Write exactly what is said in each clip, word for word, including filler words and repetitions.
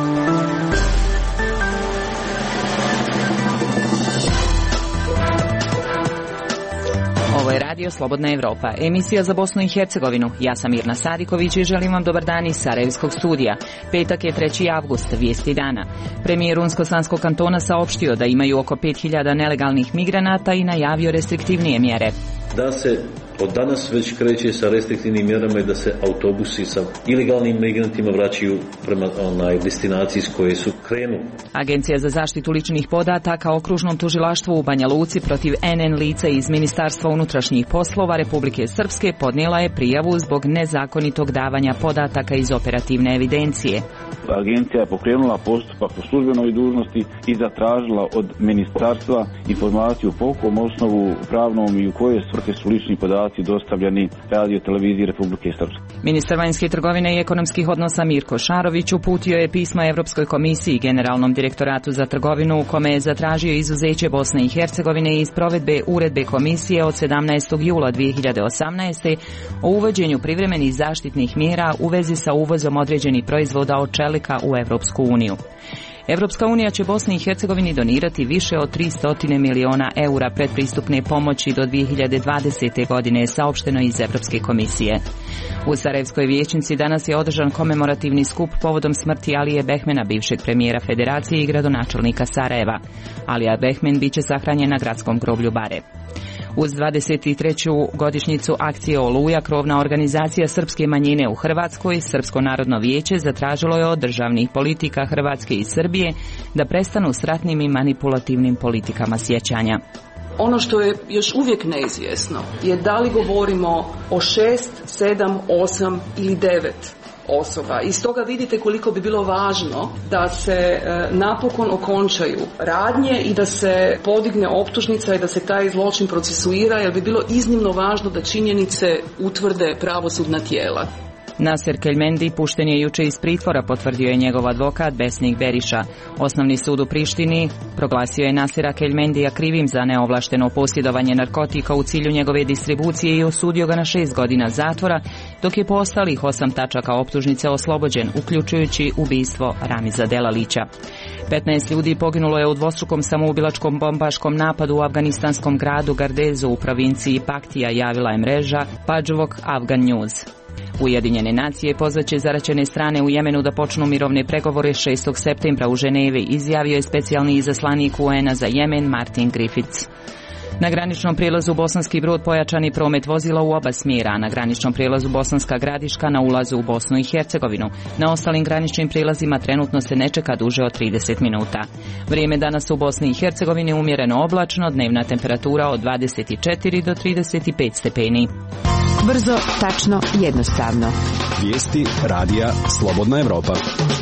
Ovo je Radio Slobodna Evropa, emisija za Bosnu i Hercegovinu. Ja sam Mirna Sadiković i želim vam dobar dan iz Sarajevskog studija. Petak je treći avgust, vijesti dana. Premijer Unsko-Sanskog kantona saopštio da imaju oko pet hiljada nelegalnih migranata i najavio restriktivnije mjere. Da se od danas već kreće sa restriktivnim mjerama i da se autobusi sa ilegalnim migrantima vraćaju prema onaj destinaciji s koje su krenuli. Agencija za zaštitu ličnih podataka Okružnom tužilaštvu u Banja Luci protiv N N lica iz Ministarstva unutrašnjih poslova Republike Srpske podnijela je prijavu zbog nezakonitog davanja podataka iz operativne evidencije. Agencija je pokrenula postupak po službenoj dužnosti i zatražila od ministarstva informaciju po kom osnovu pravnom i u koje svrhe su lični podaci dostavljeni radio televiziji Republike Srpske. Ministar vanjske trgovine i ekonomskih odnosa Mirko Šarović uputio je pismo Evropskoj komisiji i Generalnom direktoratu za trgovinu u kome je zatražio izuzeće Bosne i Hercegovine iz provedbe uredbe komisije od sedamnaestog jula dvije hiljade osamnaeste. o uvođenju privremenih zaštitnih mjera u vezi sa uvozom određenih proizvoda od čelika u Evropsku uniju. Evropska unija će Bosni i Hercegovini donirati više od tristo miliona eura predpristupne pomoći do dvije hiljade dvadesete. godine, saopšteno iz Evropske komisije. U Sarajevskoj vijećnici danas je održan komemorativni skup povodom smrti Alije Behmena, bivšeg premijera Federacije i gradonačelnika Sarajeva. Alija Behmen biće sahranjen na gradskom groblju Bare. Uz dvadeset treću godišnjicu akcije Oluja, krovna organizacija srpske manjine u Hrvatskoj, Srpsko narodno vijeće zatražilo je od državnih politika Hrvatske i Srbije da prestanu s ratnim i manipulativnim politikama sjećanja. Ono što je još uvijek neizvjesno je da li govorimo o šest, sedam, osam ili devet osoba. I stoga vidite koliko bi bilo važno da se e, napokon okončaju radnje i da se podigne optužnica i da se taj zločin procesuira, jer bi bilo iznimno važno da činjenice utvrde pravosudna tijela. Naser Keljmendi pušten je juče iz pritvora, potvrdio je njegov advokat Besnik Beriša. Osnovni sud u Prištini proglasio je Nasera Keljmendija krivim za neovlašteno posjedovanje narkotika u cilju njegove distribucije i osudio ga na šest godina zatvora, dok je po ostalih osam tačaka optužnice oslobođen, uključujući ubistvo Ramiza Delalića. petnaest ljudi poginulo je u dvostrukom samoubilačkom bombaškom napadu u afganistanskom gradu Gardezu u provinciji Paktija, javila je mreža Pađvok Afgan News. Ujedinjene nacije pozvaće zaraćene strane u Jemenu da počnu mirovne pregovore šestog septembra u Ženevi, izjavio je specijalni izaslanik U N-a za Jemen Martin Griffiths. Na graničnom prijelazu Bosanski Brod pojačani promet vozila u oba smjera, na graničnom prijelazu Bosanska Gradiška na ulazu u Bosnu i Hercegovinu. Na ostalim graničnim prijelazima trenutno se ne čeka duže od trideset minuta. Vrijeme danas u Bosni i Hercegovini umjereno oblačno, dnevna temperatura od dvadeset četiri do trideset pet stepeni. Brzo, tačno, jednostavno. Vijesti radija Slobodna Evropa.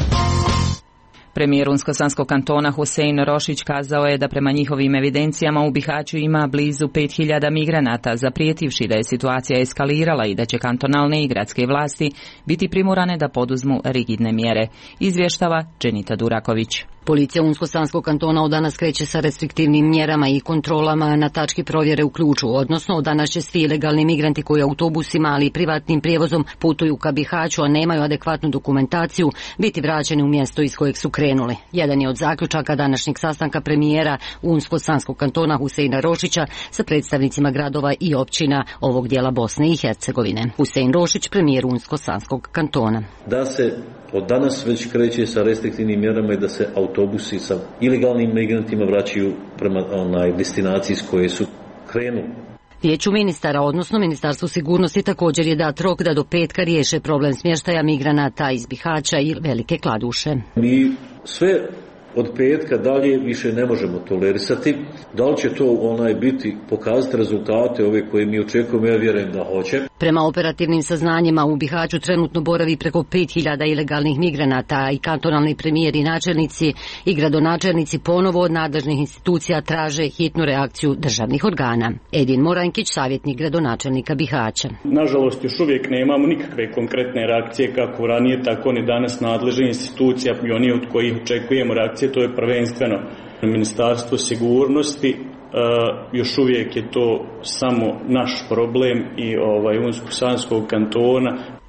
Premijer Unsko-Sanskog kantona Husein Rošić kazao je da prema njihovim evidencijama u Bihaću ima blizu pet hiljada migranata, zaprijetivši da je situacija eskalirala i da će kantonalne i gradske vlasti biti primorane da poduzmu rigidne mjere. Izvještava Dženita Duraković. Policija Unsko-Sanskog kantona od danas kreće sa restriktivnim mjerama i kontrolama na tački provjere u Ključu, odnosno od danas će svi ilegalni migranti koji autobusima, ali i privatnim prijevozom putuju ka Bihaću, a nemaju adekvatnu dokumentaciju, biti vraćeni u mjesto iz kojeg su krenuli. Jedan je od zaključaka današnjeg sastanka premijera Unsko-Sanskog kantona Huseina Rošića sa predstavnicima gradova i općina ovog dijela Bosne i Hercegovine. Husein Rošić, premijer Unsko-Sanskog kantona. Da se od danas već kreće sa restriktivnim mjerama i da se autobusi sa ilegalnim migrantima vraćaju prema onaj destinaciji s koje su krenuli. Vijeću ministara, odnosno Ministarstvu sigurnosti, također je dat rok da do petka riješe problem smještaja migranata iz Bihaća i Velike Kladuše. Mi sve od petka dalje više ne možemo tolerisati. Da li će to onaj biti pokazati rezultate ove koje mi očekujemo, ja vjerujem da hoće. Prema operativnim saznanjima u Bihaću trenutno boravi preko pet hiljada ilegalnih migranata i kantonalni premijeri i načelnici i gradonačelnici ponovo od nadležnih institucija traže hitnu reakciju državnih organa. Edin Morankić, savjetnik gradonačelnika Bihaća. Nažalost, još uvijek nemamo nikakve konkretne reakcije kako ranije, tako ni danas nadležne institucija i oni od kojih očekujemo reakcije. To je prvenstveno Ministarstvo sigurnosti, uh, još uvijek je to samo naš problem i ovaj Unsko-Sanskog kantona.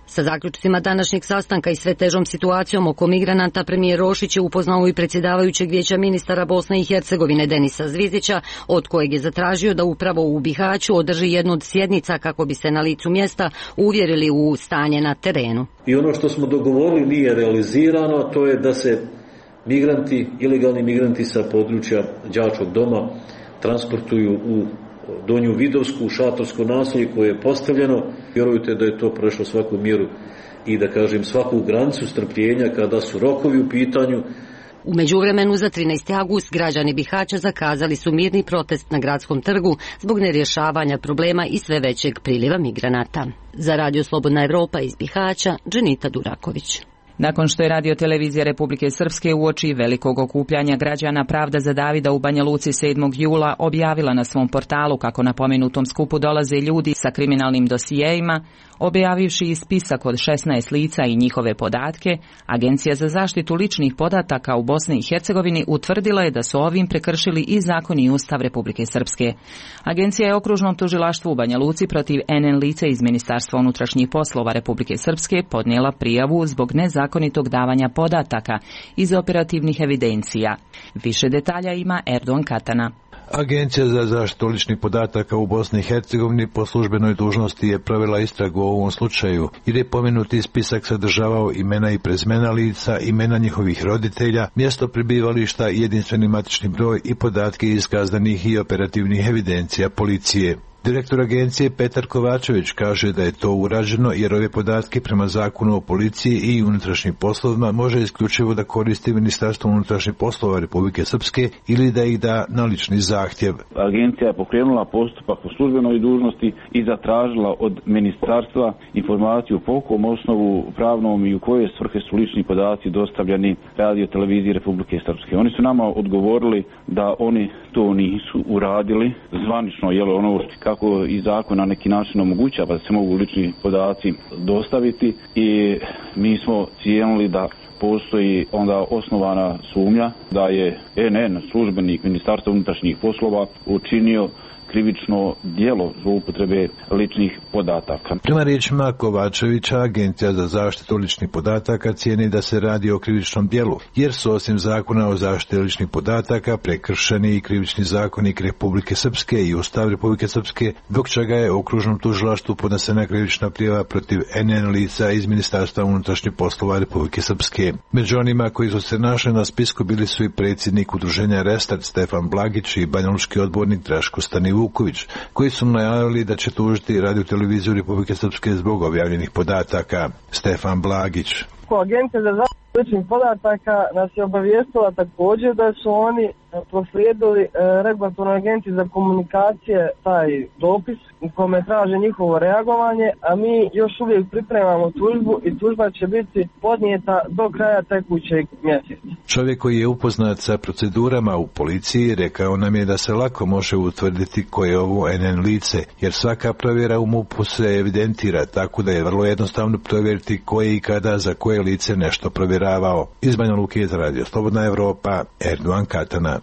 Sa zaključcima današnjeg sastanka i sve težom situacijom oko migranata, premijer Rošić je upoznao i predsjedavajućeg vijeća ministara Bosne i Hercegovine Denisa Zvizdića, od kojeg je zatražio da upravo u Bihaću održi jednu od sjednica kako bi se na licu mjesta uvjerili u stanje na terenu. I ono što smo dogovorili nije realizirano, a to je da se migranti, ilegalni migranti sa područja đačkog doma transportuju u Donju Vidovsku, šatorsko naselje koje je postavljeno. Vjerujte da je to prešlo svaku mjeru i da kažem svaku granicu strpljenja kada su rokovi u pitanju. U međuvremenu za trinaesti avgust građani Bihaća zakazali su mirni protest na gradskom trgu zbog nerješavanja problema i sve većeg priliva migranata. Za Radio Slobodna Evropa iz Bihaća, Dženita Duraković. Nakon što je Radio-televizija Republike Srpske uoči velikog okupljanja građana Pravda za Davida u Banja Luci sedmog jula objavila na svom portalu kako na pomenutom skupu dolaze ljudi sa kriminalnim dosijeima, objavivši i spisak od šesnaest lica i njihove podatke, Agencija za zaštitu ličnih podataka u Bosni i Hercegovini utvrdila je da su ovim prekršili i zakon i Ustav Republike Srpske. Agencija je okružnom tužilaštvu u Banja Luci protiv en en lice iz Ministarstva unutrašnjih poslova Republike Srpske podnijela prijavu zbog nezakonitog davanja podataka iz operativnih evidencija. Više detalja ima Erdogan Katana. Agencija za zaštitu ličnih podataka u Bosni i Hercegovini po službenoj dužnosti je provela istragu u ovom slučaju, jer je pomenuti spisak sadržavao imena i prezimena lica, imena njihovih roditelja, mjesto prebivališta, jedinstveni matični broj i podatke iz kaznenih i operativnih evidencija policije. Direktor agencije Petar Kovačević kaže da je to urađeno jer ove podatke prema zakonu o policiji i unutrašnjim poslovima može isključivo da koristi Ministarstvo unutrašnjih poslova Republike Srpske ili da ih da na lični zahtjev. Agencija je pokrenula postupak po službenoj dužnosti i zatražila od ministarstva informaciju po kom osnovu pravnom i u koje svrhe su lični podaci dostavljani Radio-televiziji Republike Srpske. Oni su nama odgovorili da oni to nisu uradili zvanično, jel ono kako i zakon na neki način omogućava da se mogu lični podaci dostaviti, i mi smo cijenili da postoji onda osnovana sumnja da je en en službenik Ministarstva unutrašnjih poslova učinio krivično djelo zloupotrebe ličnih podataka. Prema riječima Kovačevića, Agencija za zaštitu ličnih podataka cijeni da se radi o krivičnom djelu, jer su osim zakona o zaštiti ličnih podataka prekršeni i krivični zakonik Republike Srpske i Ustav Republike Srpske, zbog čega je okružnom tužilaštvu podnesena krivična prijava protiv en en lica iz Ministarstva unutrašnjih poslova Republike Srpske. Među onima koji su se našli na spisku bili su i predsjednik udruženja Restart Stefan Blagić i banjalučki odbornik Draško Stanivuković, koji su najavili da će tužiti Radio-televiziju Republike Srpske zbog objavljenih podataka. Stefan Blagić. Agencija za zaštitu ličnih podataka nas je obavijestila također da su oni proslijedili regulatornoj agenciji za komunikacije taj dopis u kome traže njihovo reagovanje, a mi još uvijek pripremamo tužbu i tužba će biti podnijeta do kraja tekućeg mjeseca. Čovjek koji je upoznat sa procedurama u policiji rekao nam je da se lako može utvrditi ko je ovo en en lice, jer svaka provjera u MUP-u se evidentira, tako da je vrlo jednostavno provjeriti ko je i kada za koje lice nešto provjeravao. Iz Banja Luke za Radio Slobodna Evropa, Erdogan Katana.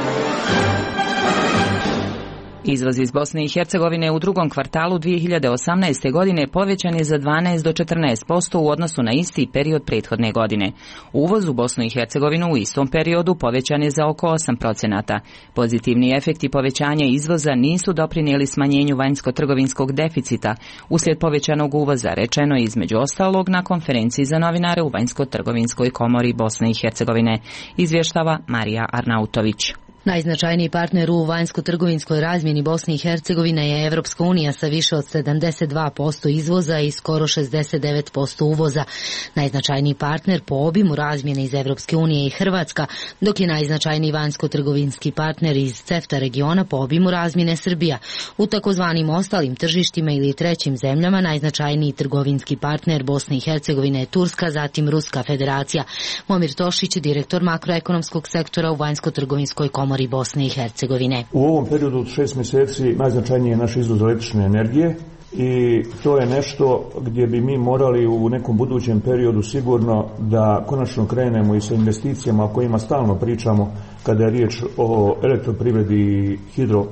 Izvoz iz Bosne i Hercegovine u drugom kvartalu dvije hiljade osamnaeste. godine povećan je za dvanaest do četrnaest posto u odnosu na isti period prethodne godine. Uvoz u Bosnu i Hercegovinu u istom periodu povećan je za oko osam procenata. Pozitivni efekti povećanja izvoza nisu doprinijeli smanjenju vanjsko-trgovinskog deficita uslijed povećanog uvoza, rečeno je između ostalog na konferenciji za novinare u Vanjsko-trgovinskoj komori Bosne i Hercegovine, izvještava Marija Arnautović. Najznačajniji partner u vanjsko-trgovinskoj razmjeni Bosne i Hercegovine je Evropska unija sa više od sedamdeset dva posto izvoza i skoro šezdeset devet posto uvoza. Najznačajniji partner po obimu razmjene iz Evropske unije je Hrvatska, dok je najznačajniji vanjsko-trgovinski partner iz CEFTA regiona po obimu razmjene Srbija. U takozvanim ostalim tržištima ili trećim zemljama najznačajniji trgovinski partner Bosne i Hercegovine je Turska, zatim Ruska federacija. Momir Tošić, direktor makroekonomskog sektora u vanjsko-trgovinskoj komori Bosne i Hercegovine. U ovom periodu od šest mjeseci najznačajniji je naš izvoz električne energije i to je nešto gdje bi mi morali u nekom budućem periodu sigurno da konačno krenemo i sa investicijama o kojima stalno pričamo kada je riječ o elektroprivredi i hidro,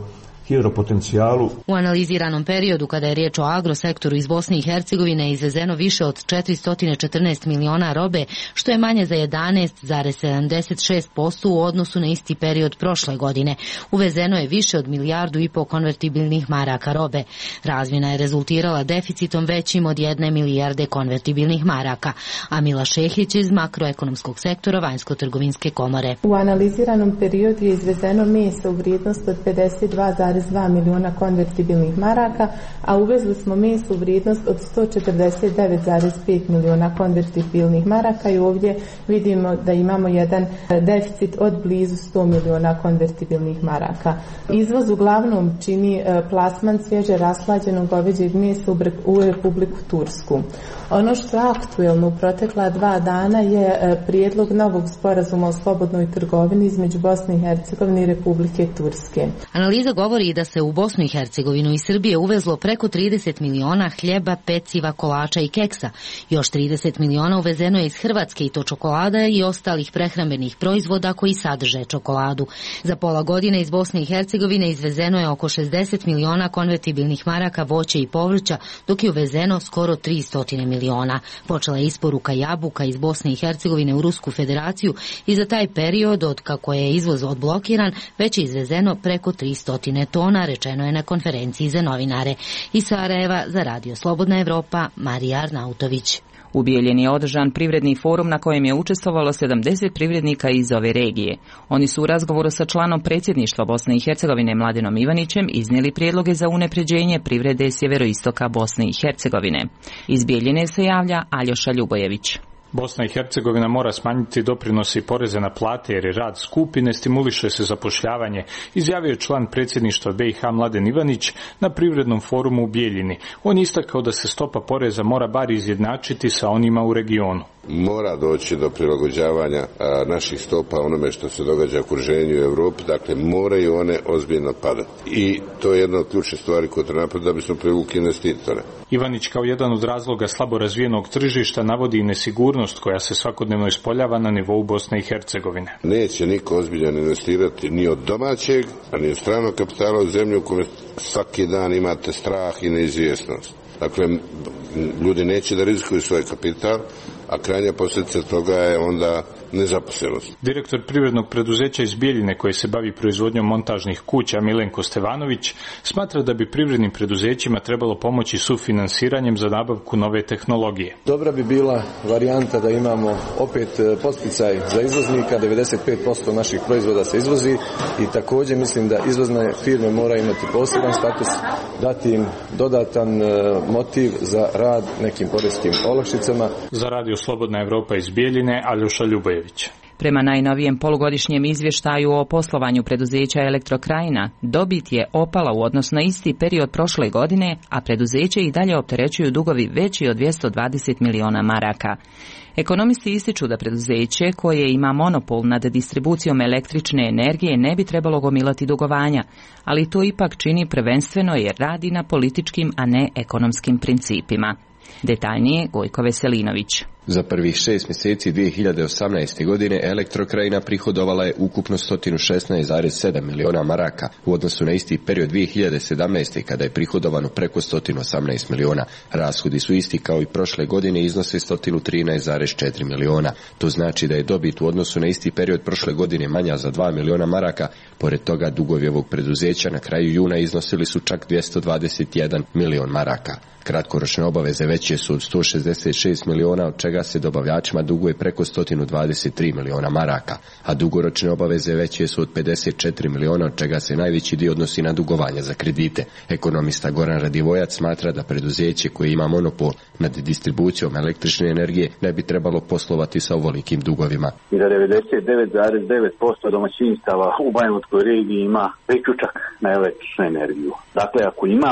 hidropotencijalu. U analiziranom periodu kada je riječ o agrosektoru iz Bosne i Hercegovine izvezeno više od četiristo četrnaest miliona robe, što je manje za jedanaest zarez sedamdeset šest posto u odnosu na isti period prošle godine. Uvezeno je više od milijardu i po konvertibilnih maraka robe. Razmjena je rezultirala deficitom većim od jedne milijarde konvertibilnih maraka. A Mila Šehić iz makroekonomskog sektora Vanjsko-trgovinske komore. U analiziranom periodu je izvezeno meso u vrijednosti od pedeset dva zarez dva miliona konvertibilnih maraka, a uvezli smo meso u vrijednost od sto četrdeset devet zarez pet miliona konvertibilnih maraka i ovdje vidimo da imamo jedan deficit od blizu sto miliona konvertibilnih maraka. Izvoz uglavnom čini plasman svježe rashlađenog goveđeg mesa u Republiku Tursku. Ono što je aktuelno u protekla dva dana je prijedlog novog sporazuma o slobodnoj trgovini između Bosne i Hercegovine i Republike Turske. Analiza govori da se u Bosnu i Hercegovinu i Srbije uvezlo preko trideset miliona hljeba, peciva, kolača i keksa. Još trideset miliona uvezeno je iz Hrvatske i to čokolada i ostalih prehrambenih proizvoda koji sadrže čokoladu. Za pola godine iz Bosne i Hercegovine izvezeno je oko šezdeset miliona konvertibilnih maraka voća i povrća, dok je uvezeno skoro tristo miliona. Počela je isporuka jabuka iz Bosne i Hercegovine u Rusku federaciju i za taj period od kako je izvoz odblokiran već je izvezeno preko tristo tona, rečeno je na konferenciji za novinare. Iz Sarajeva za Radio Slobodna Evropa, Marija Arnautović. U Bijeljini je održan privredni forum na kojem je učestvovalo sedamdeset privrednika iz ove regije. Oni su u razgovoru sa članom predsjedništva Bosne i Hercegovine Mladenom Ivanićem iznijeli prijedloge za unapređenje privrede sjeveroistoka Bosne i Hercegovine. Iz Bijeljine se javlja Aljoša Ljubojević. Bosna i Hercegovina mora smanjiti doprinose i poreze na plate jer je rad skup i ne stimuliše se zapošljavanje, izjavio je član predsjedništva B i H Mladen Ivanić na privrednom forumu u Bijeljini. On je istakao da se stopa poreza mora bar izjednačiti sa onima u regionu. Mora doći do prilagođavanja a, naših stopa onome što se događa u okruženju u Europi, dakle moraju one ozbiljno padati. I to je jedna od ključnih stvari koje treba napraviti da bismo privukli investitore. Ivanić kao jedan od razloga slabo razvijenog tržišta navodi i nesigurnost koja se svakodnevno ispoljava na nivou Bosne i Hercegovine. Neće niko ozbiljan investirati ni od domaćeg, a ni od stranog kapitala u zemlju u kojoj svaki dan imate strah i neizvjesnost. Dakle, ljudi neće da rizikuju svoj kapital, a krajnja posljedica toga je onda nezaposlenost. Direktor privrednog preduzeća iz Bijeljine koje se bavi proizvodnjom montažnih kuća Milenko Stevanović smatra da bi privrednim preduzećima trebalo pomoći sufinansiranjem za nabavku nove tehnologije. Dobra bi bila varijanta da imamo opet podsticaj za izvoznika, devedeset pet posto naših proizvoda se izvozi i također mislim da izvozne firme moraju imati poseban status, dati im dodatan motiv za rad nekim poreskim olakšicama. Za Radio Slobodna Evropa iz Bijeljine, Aljoša Ljubojević. Prema najnovijem polugodišnjem izvještaju o poslovanju preduzeća Elektrokrajina, dobit je opala u odnosu na isti period prošle godine, a preduzeće i dalje opterećuju dugovi veći od dvjesto dvadeset miliona maraka. Ekonomisti ističu da preduzeće koje ima monopol nad distribucijom električne energije ne bi trebalo gomilati dugovanja, ali to ipak čini prvenstveno jer radi na političkim, a ne ekonomskim principima. Detaljnije Gojko Veselinović. Za prvih šest mjeseci dvije hiljade osamnaeste. godine Elektrokrajina prihodovala je ukupno sto šesnaest zarez sedam miliona maraka u odnosu na isti period dvije hiljade sedamnaeste. kada je prihodovano preko sto osamnaest miliona. Rashodi su isti kao i prošle godine i iznose sto trinaest zarez četiri miliona. To znači da je dobit u odnosu na isti period prošle godine manja za dva miliona maraka. Pored toga dugovi ovog preduzeća na kraju juna iznosili su čak dvjesto dvadeset jedan milion maraka. Kratkoročne obaveze veće su od sto šezdeset šest miliona, od čega se dobavljačima duguje preko sto dvadeset tri miliona maraka, a dugoročne obaveze veće su od pedeset četiri miliona, od čega se najveći dio odnosi na dugovanja za kredite. Ekonomista Goran Radivojac smatra da preduzeće koje ima monopol nad distribucijom električne energije ne bi trebalo poslovati sa ovolikim dugovima. I da devedeset devet zarez devet posto domaćinstava u Banjalučkoj regiji ima priključak na električnu energiju. Dakle, ako imamo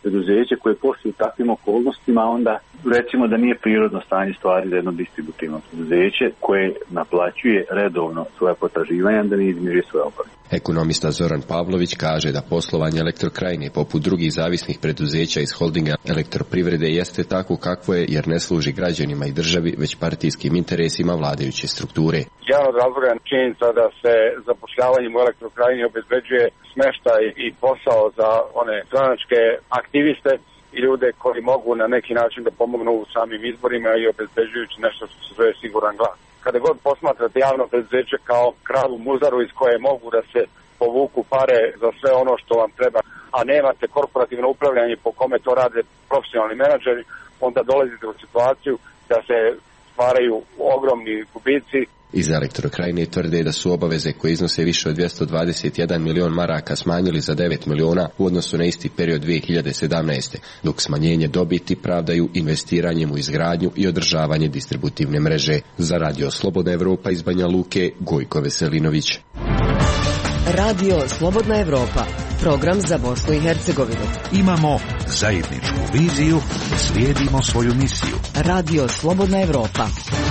preduzeće koje posluje u takvim okolnostima, onda recimo da nije prirodno stanje stvari za jedno distributivno preduzeće koje naplaćuje redovno svoja potraživanja, da ne izmiruje svoje obaveze. Ekonomista Zoran Pavlović kaže da poslovanje Elektrokrajine poput drugih zavisnih preduzeća iz holdinga Elektroprivrede jeste tako kakvo je jer ne služi građanima i državi već partijskim interesima vladajuće strukture. Jedan od razloga je činjenica da se zapošljavanjem u Elektrokrajini obezbeđuje smeštaj i posao za one stranačke aktiviste i ljude koji mogu na neki način da pomognu u samim izborima i obezbeđujući nešto što se zove siguran glas. Kada god posmatrate javno preduzeće kao kravu muzaru iz koje mogu da se povuku pare za sve ono što vam treba, a nemate korporativno upravljanje po kome to rade profesionalni menadžeri, onda dolazite u situaciju da se stvaraju ogromni gubici. Iz Elektrokrajine tvrde da su obaveze koje iznose više od dvjesto dvadeset jedan milion maraka smanjili za devet miliona u odnosu na isti period dvije hiljade sedamnaeste. Dok smanjenje dobiti pravdaju investiranjem u izgradnju i održavanje distributivne mreže. Za Radio Slobodna Evropa iz Banja Luke, Gojko Veselinović. Radio Slobodna Evropa, program za Bosnu i Hercegovinu. Imamo zajedničku viziju, slijedimo svoju misiju. Radio Slobodna Evropa.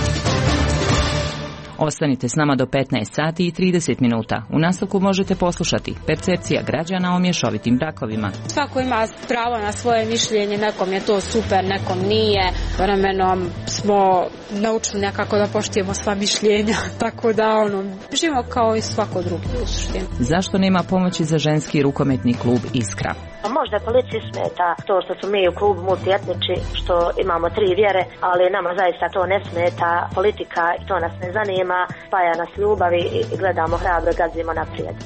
Ostanite s nama do petnaest sati i trideset minuta. U nastavku možete poslušati percepcija građana o mješovitim brakovima. Svako ima pravo na svoje mišljenje, nekom je to super, nekom nije. Vremenom smo naučili nekako da poštujemo sva mišljenja, tako da ono, živimo kao i svako drugi u suštini. Zašto nema pomoći za ženski rukometni klub Iskra? Možda policiji smeta to što su mi u klubu multietnički, što imamo tri vjere, ali nama zaista to ne smeta, politika i to nas ne zanima, spaja nas ljubavi i gledamo hrabro, gazimo naprijed.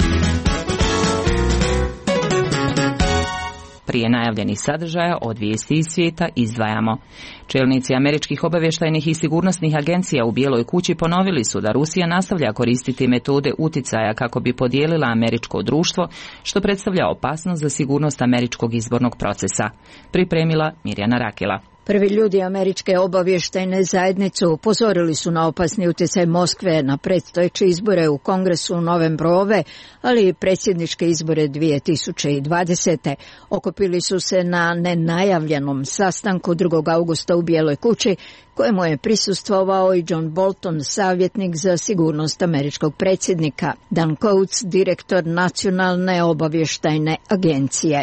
Prije najavljenih sadržaja od vijesti iz svijeta izdvajamo. Čelnici američkih obavještajnih i sigurnosnih agencija u Bijeloj kući ponovili su da Rusija nastavlja koristiti metode uticaja kako bi podijelila američko društvo, što predstavlja opasnost za sigurnost američkog izbornog procesa. Pripremila Mirjana Rakela. Prvi ljudi američke obavještajne zajednice upozorili su na opasni utjecaj Moskve na predstojeće izbore u Kongresu u novembru ove, ali i predsjedničke izbore dvije tisuće dvadesete. Okupili su se na nenajavljenom sastanku drugog augusta u Bijeloj kući, kojemu je prisustvovao i John Bolton, savjetnik za sigurnost američkog predsjednika, Dan Coates, direktor nacionalne obavještajne agencije.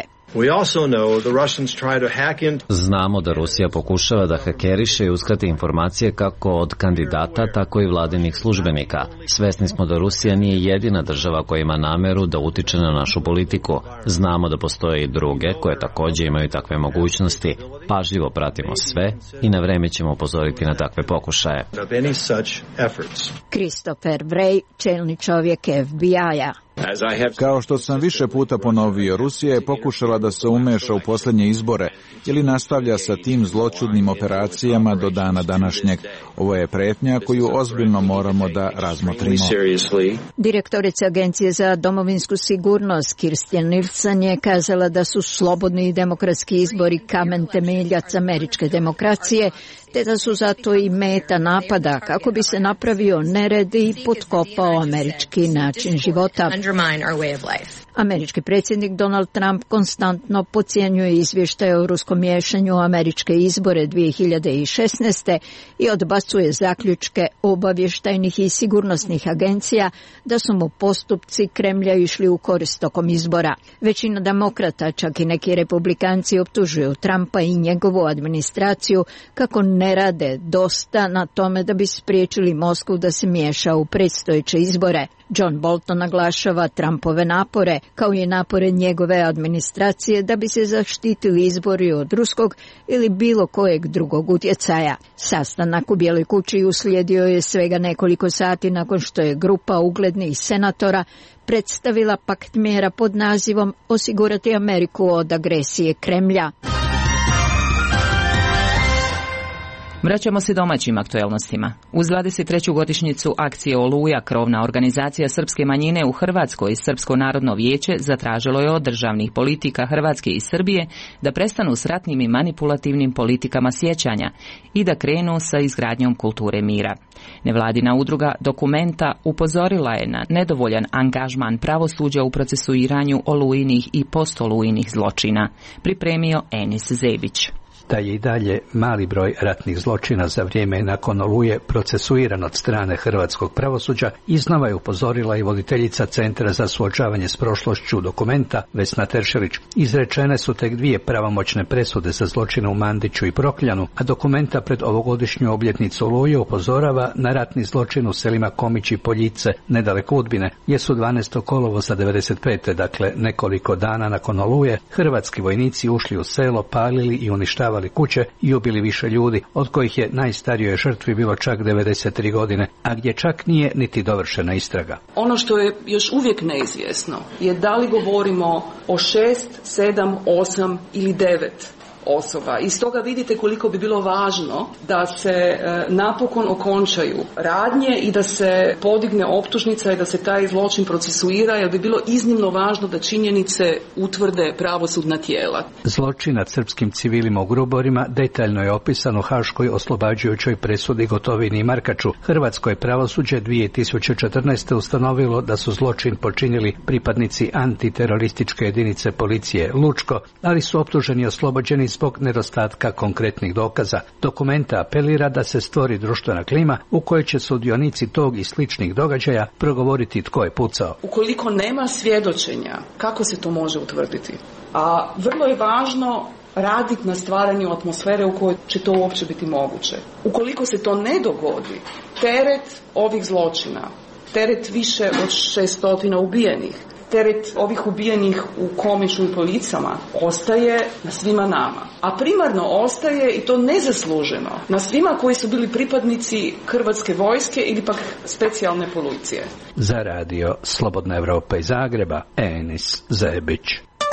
Znamo da Rusija pokušava da hakeriše i uskrati informacije kako od kandidata, tako i vladinih službenika. Svesni smo da Rusija nije jedina država koja ima nameru da utiče na našu politiku. Znamo da postoje i druge koje također imaju takve mogućnosti. Pažljivo pratimo sve i na vreme ćemo upozoriti na takve pokušaje. Christopher Wray, čelni čovjek F B I-a. Kao što sam više puta ponovio, Rusija je pokušala da se umeša u posljednje izbore ili nastavlja sa tim zločudnim operacijama do dana današnjeg. Ovo je pretnja koju ozbiljno moramo da razmotrimo. Direktorica Agencije za domovinsku sigurnost Kirstjen Nielsen je kazala da su slobodni i demokratski izbori kamen temeljac američke demokracije, te da su zato i meta napada kako bi se napravio nered i potkopao američki način života. Američki predsjednik Donald Trump konstantno podcjenjuje izvještaje o ruskom miješanju u američke izbore dvije hiljade šesnaeste. i odbacuje zaključke obavještajnih i sigurnosnih agencija da su mu postupci Kremlja išli u korist tokom izbora. Većina demokrata, čak i neki republikanci, optužuju Trumpa i njegovu administraciju kako ne rade dosta na tome da bi spriječili Moskvu da se miješa u predstojeće izbore. John Bolton naglašava Trumpove napore, kao i napore njegove administracije da bi se zaštitili izbori od ruskog ili bilo kojeg drugog utjecaja. Sastanak u Bijeloj kući uslijedio je svega nekoliko sati nakon što je grupa uglednih senatora predstavila pakt mjera pod nazivom Osigurati Ameriku od agresije Kremlja. Vraćamo se domaćim aktuelnostima. Uz dvadeset treću godišnjicu akcije Oluja, krovna organizacija srpske manjine u Hrvatskoj i Srpsko narodno vijeće zatražilo je od državnih politika Hrvatske i Srbije da prestanu s ratnim i manipulativnim politikama sjećanja i da krenu sa izgradnjom kulture mira. Nevladina udruga Dokumenta upozorila je na nedovoljan angažman pravosuđa u procesuiranju olujinih i postolujinih zločina. Pripremio Enis Zebić. Da je i dalje mali broj ratnih zločina za vrijeme nakon Oluje procesuiran od strane hrvatskog pravosuđa, iznova je upozorila i voditeljica Centra za suočavanje s prošlošću Dokumenta, Vesna Teršelić. Izrečene su tek dvije pravomoćne presude za zločine u Mandiću i Prokljanu, a Dokumenta pred ovogodišnju obljetnicu Oluje upozorava na ratni zločin u selima Komić i Poljice, nedaleko Udbine, gdje su dvanaestog kolovoza devedeset pete, dakle nekoliko dana nakon Oluje, hrvatski vojnici ušli u selo, palili i uništavali kuće i ubili više ljudi, od kojih je najstarijoj žrtvi bilo čak devedeset tri godine, a gdje čak nije niti dovršena istraga. Ono što je još uvijek neizvjesno je da li govorimo o šest, sedam, osam ili devet osoba. I stoga vidite koliko bi bilo važno da se e, napokon okončaju radnje i da se podigne optužnica i da se taj zločin procesuira, jer bi bilo iznimno važno da činjenice utvrde pravosudna tijela. Zločin nad srpskim civilima u Gruborima detaljno je opisan u haškoj oslobađajućoj presudi Gotovini i Markaču. Hrvatsko je pravosuđe dvije tisuće četrnaeste. ustanovilo da su zločin počinili pripadnici antiterorističke jedinice policije Lučko, ali su optuženi i oslobođeni zbog nedostatka konkretnih dokaza. Dokumenta apelira da se stvori društvena klima u kojoj će sudionici tog i sličnih događaja progovoriti tko je pucao. Ukoliko nema svjedočenja, kako se to može utvrditi? A vrlo je važno raditi na stvaranju atmosfere u kojoj će to uopće biti moguće. Ukoliko se to ne dogodi, teret ovih zločina, teret više od šestotina ubijenih, teret ovih ubijenih u Komiću i Policama ostaje na svima nama. A primarno ostaje, i to nezasluženo, na svima koji su bili pripadnici Hrvatske vojske ili pak specijalne policije. Za radio Slobodna Evropa iz Zagreba, Enis Zebić.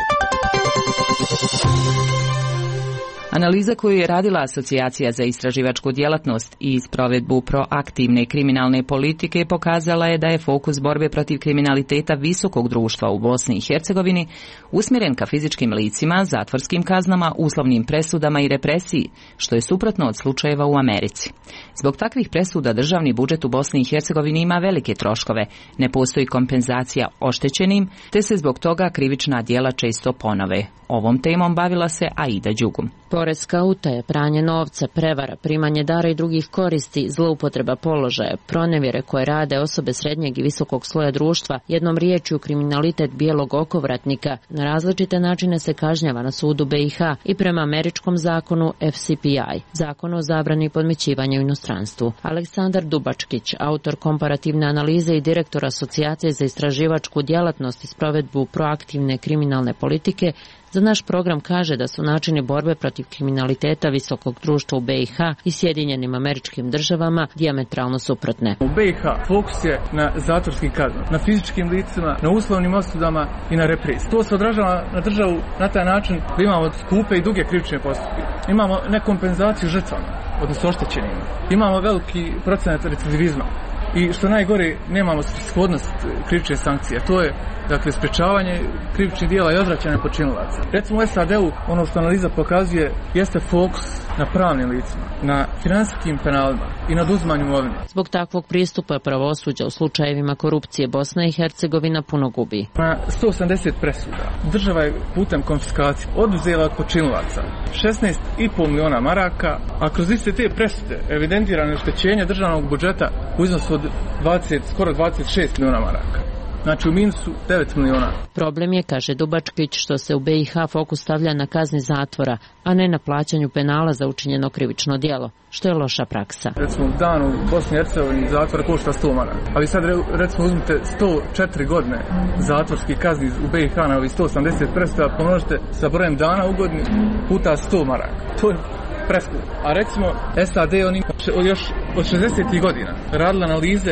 Analiza koju je radila Asocijacija za istraživačku djelatnost i sprovedbu proaktivne kriminalne politike pokazala je da je fokus borbe protiv kriminaliteta visokog društva u Bosni i Hercegovini usmjeren ka fizičkim licima, zatvorskim kaznama, uslovnim presudama i represiji, što je suprotno od slučajeva u Americi. Zbog takvih presuda državni budžet u Bosni i Hercegovini ima velike troškove, ne postoji kompenzacija oštećenim, te se zbog toga krivična djela često ponove. Ovom temom bavila se Aida Đugum. Poreska utaja, pranje novca, prevara, primanje dara i drugih koristi, zloupotreba položaja, pronevjere koje rade osobe srednjeg i visokog sloja društva, jednom riječju kriminalitet bijelog okovratnika, na različite načine se kažnjava na sudu B i H i prema američkom zakonu F C P I, zakonu o zabrani podmićivanja u inostranstvu. Aleksandar Dubačkić, autor komparativne analize i direktor Asocijacije za istraživačku djelatnost i sprovedbu proaktivne kriminalne politike, za naš program kaže da su načini borbe protiv kriminaliteta visokog društva u B i H i Sjedinjenim Američkim Državama dijametralno suprotne. U B i H fokus je na zatvorskim kaznama, na fizičkim licima, na uslovnim osudama i na represiji. To se odražava na državu na taj način da imamo skupe i duge krivične postupke. Imamo nekompenzaciju žrtvama, odnosno oštećenima. Imamo veliki procenat recidivizma. I što najgore, nemamo shodnost krivične sankcije. To je, dakle, sprečavanje krivičnih djela i odvraćanje počinilaca. Recimo u S A D-u, ono što analiza pokazuje, jeste fokus na pravnim licima, na finansijskim penalima i na oduzimanju imovine. Zbog takvog pristupa pravosuđa u slučajevima korupcije Bosna i Hercegovina puno gubi. Na sto osamdeset presuda država je putem konfiskacije oduzela od počinilaca šesnaest i pol miliona maraka, a kroz iste te presude evidentirane oštećenje državnog budžeta u iznosu od dvadeset, skoro dvadeset šest miliona maraka. Znači u minusu devet miliona. Problem je, kaže Dubačkić, što se u B i H fokus stavlja na kazni zatvora, a ne na plaćanju penala za učinjeno krivično djelo, što je loša praksa. Recimo dan u Bosni i Hercegovini zatvora košta sto maraka, ali sad recimo uzmite sto četiri godine zatvorskih kazni u B i H na ovih sto osamdeset presuda, pomnožite sa brojem dana u godini puta sto maraka. To je preskupo. A recimo S A D oni još od šezdesetih godina radili analize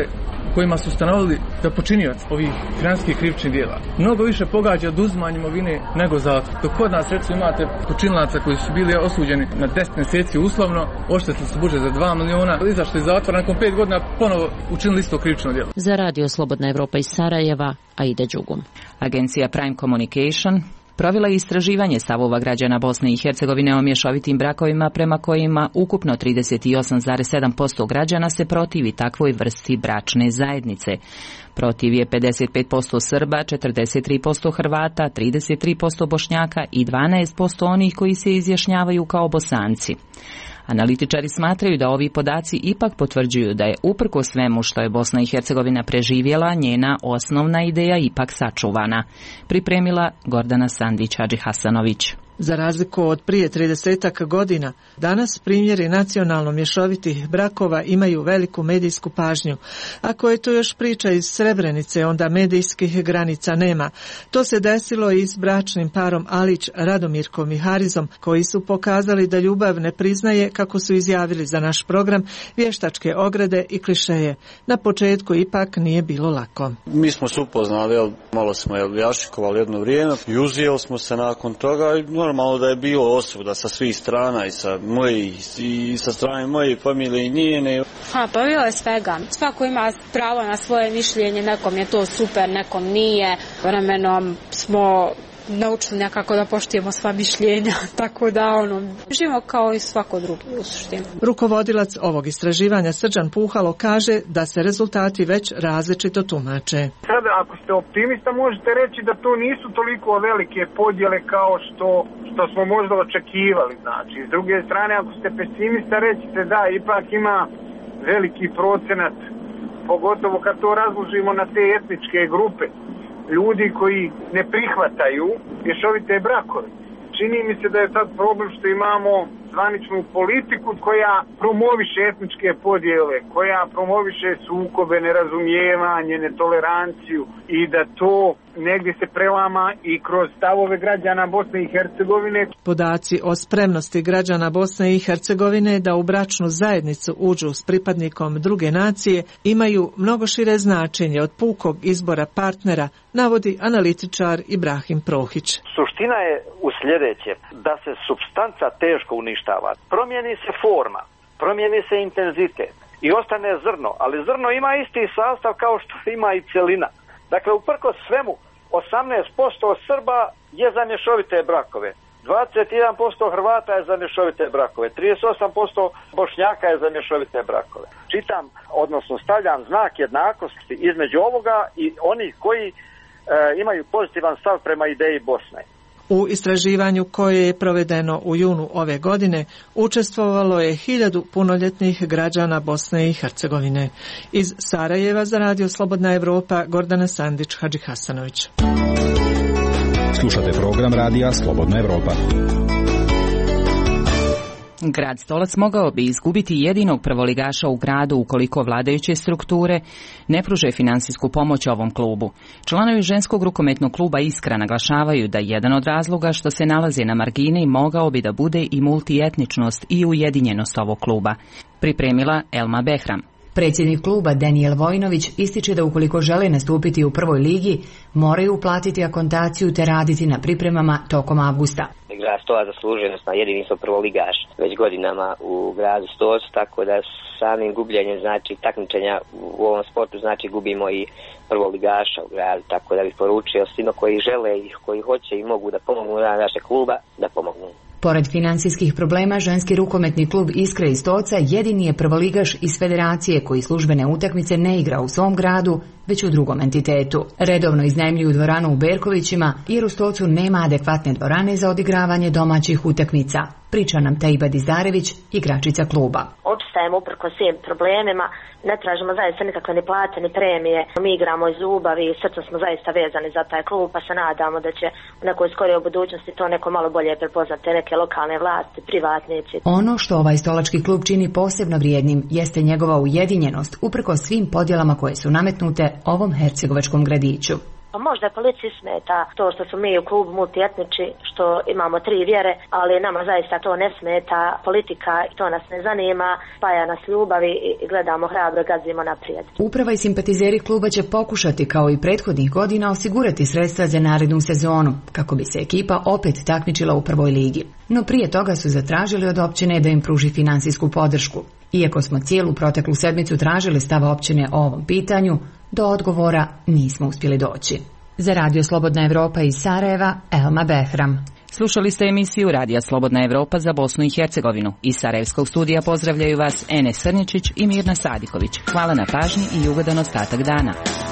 kojima su ustanovili da počinioc ovih financijskih krivičnih djela mnogo više pogađa oduzimanje imovine nego zatvor. Dok kod nas recimo imate počinilaca koji su bili osuđeni na deset mjeseci uslovno, oštetili su budžet za dva miliona, izašli iz zatvora, nakon pet godina ponovo učinili isto krivično djelo. Za Radio Slobodna Evropa iz Sarajeva, Aida Đugum. Agencija Prime Communication provela je istraživanje stavova građana Bosne i Hercegovine o mješovitim brakovima prema kojima ukupno trideset osam zarez sedam posto građana se protivi takvoj vrsti bračne zajednice. Protiv je pedeset pet posto Srba, četrdeset tri posto Hrvata, trideset tri posto Bošnjaka i dvanaest posto onih koji se izjašnjavaju kao Bosanci. Analitičari smatraju da ovi podaci ipak potvrđuju da je uprkos svemu što je Bosna i Hercegovina preživjela, njena osnovna ideja ipak sačuvana. Pripremila Gordana Sandić-Hadžihasanović. Za razliku od prije tridesetak godina, danas primjeri nacionalno mješovitih brakova imaju veliku medijsku pažnju. Ako je to još priča iz Srebrenice, onda medijskih granica nema. To se desilo i s bračnim parom Alić, Radomirkom i Harizom, koji su pokazali da ljubav ne priznaje, kako su izjavili za naš program, vještačke ograde i klišeje. Na početku ipak nije bilo lako. Mi smo se upoznali, malo smo jašikovali jedno vrijeme i uzijeli smo se nakon toga i normalno da je bilo osuda sa svih strana i sa mojih i sa strane moje familije i njene. Ha, pa bilo je svega. Svako ima pravo na svoje mišljenje, nekom je to super, nekom nije. Vremenom smo naučili nekako da poštujemo sva mišljenja, tako da ono, živimo kao i svako drugi u suštini. Rukovodilac ovog istraživanja Srđan Puhalo kaže da se rezultati već različito tumače. Sada ako ste optimista možete reći da to nisu toliko velike podjele kao što, što smo možda očekivali. Znači, s druge strane ako ste pesimista recite da ipak ima veliki procenat, pogotovo kad to razložimo na te etničke grupe, ljudi koji ne prihvataju mješovite brakove. Čini mi se da je sad problem što imamo zvaničnu politiku koja promoviše etničke podjele, koja promoviše sukobe, nerazumijevanje, netoleranciju i da to negdje se prelama i kroz stavove građana Bosne i Hercegovine. Podaci o spremnosti građana Bosne i Hercegovine da u bračnu zajednicu uđu s pripadnikom druge nacije imaju mnogo šire značenje od pukog izbora partnera, navodi analitičar Ibrahim Prohić. Suština je u sljedeće, da se supstanca teško uništava. Promijeni se forma, promijeni se intenzitet i ostane zrno, ali zrno ima isti sastav kao što ima i celina. Dakle, uprkos svemu, osamnaest posto Srba je za mješovite brakove, dvadeset jedan posto Hrvata je za mješovite brakove, trideset osam posto Bošnjaka je za mješovite brakove. Čitam, odnosno stavljam znak jednakosti između ovoga i onih koji e, imaju pozitivan stav prema ideji Bosne. U istraživanju koje je provedeno u junu ove godine učestvovalo je hiljadu punoljetnih građana Bosne i Hercegovine. Iz Sarajeva za Radio Slobodna Evropa, Gordana Sandić-Hadžihasanović. Slušate program Radija Slobodna Evropa. Grad Stolac mogao bi izgubiti jedinog prvoligaša u gradu ukoliko vladajuće strukture ne pruže finansijsku pomoć ovom klubu. Članovi ženskog rukometnog kluba Iskra naglašavaju da jedan od razloga što se nalaze na margini mogao bi da bude i multietničnost i ujedinjenost ovog kluba. Pripremila Elma Behram. Predsjednik kluba Daniel Vojnović ističe da ukoliko žele nastupiti u prvoj ligi, moraju uplatiti akontaciju te raditi na pripremama tokom avgusta. Grad Stolac zaslužuje, odnosno jedini smo prvoligaš već godinama u gradu Stolcu, tako da samim gubljenjem znači takmičenja u ovom sportu znači gubimo i prvoligaša u gradu, tako da bih poručio svima koji žele i koji hoće i mogu da pomognu na naše kluba, da pomognu. Pored financijskih problema, ženski rukometni klub Iskra iz Stolca jedini je prvoligaš iz federacije koji službene utakmice ne igra u svom gradu, već u drugom entitetu. Redovno iznajmljuju dvoranu u Berkovićima, jer u Stolcu nema adekvatne dvorane za odigravanje domaćih utakmica. Priča nam Tajba Dizdarević, igračica kluba. Opstajemo uprko svim problemima, ne tražimo zaista nikakve ni plate ni premije. Mi igramo iz ljubavi i srcem smo zaista vezani za taj klub, pa se nadamo da će u nekoj skorijoj budućnosti to neko malo bolje prepoznati, neke lokalne vlasti, privatnici. Ono što ovaj stolački klub čini posebno vrijednim jeste njegova ujedinjenost uprko svim podjelama koje su nametnute ovom hercegovačkom gradiću. Pa možda policiji smeta to što su mi u klubu multietnički, što imamo tri vjere, ali nama zaista to ne smeta, politika i to nas ne zanima, spaja nas ljubavi i gledamo hrabro, gazimo naprijed. Uprava i simpatizeri kluba će pokušati kao i prethodnih godina osigurati sredstva za narednu sezonu, kako bi se ekipa opet takmičila u prvoj ligi. No prije toga su zatražili od općine da im pruži finansijsku podršku. Iako smo cijelu proteklu sedmicu tražili stav općine o ovom pitanju, do odgovora nismo uspjeli doći. Za Radio Slobodna Evropa iz Sarajeva, Elma Behram. Slušali ste emisiju Radija Slobodna Evropa za Bosnu i Hercegovinu. Iz Sarajevskog studija pozdravljaju vas Enes Srničić i Mirna Sadiković. Hvala na pažnji i ugodan ostatak dana.